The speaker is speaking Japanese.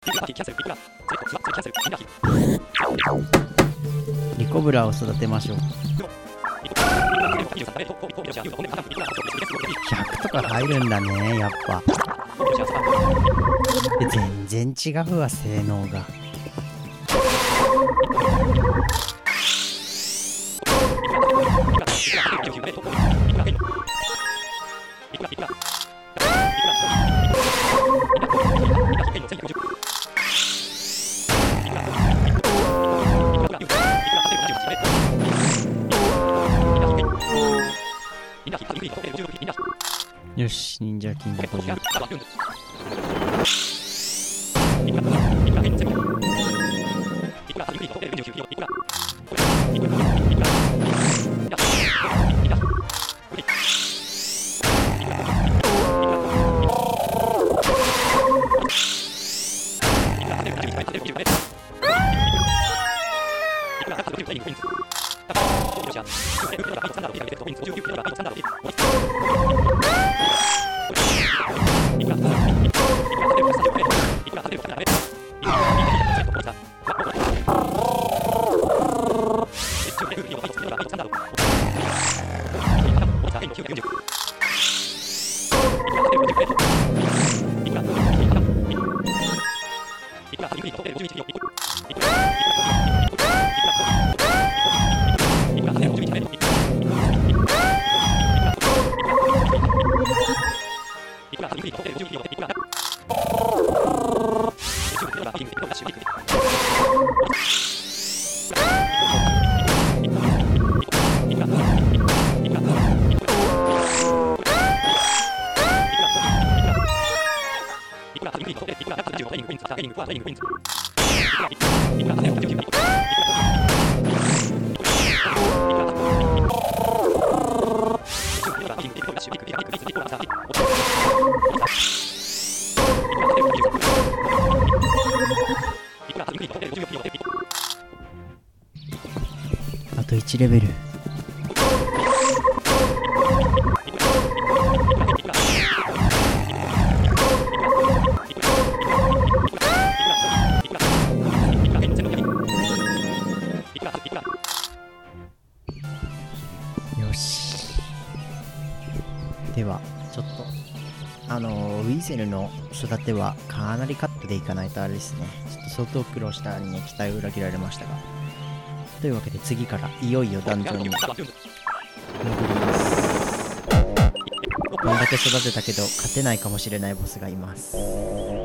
リコブラを育てましょう。100とか入るんだね、やっぱ。全然違うわ、性能が。よし、忍者キング50。あと1レベル。よし。ではちょっとウィーゼルの育てはかなりカットでいかないとあれですね。ちょっと相当苦労したにね、期待を裏切られましたが、というわけで次からいよいよダンジョンに戻ります。こんだけ育てたけど勝てないかもしれないボスがいます。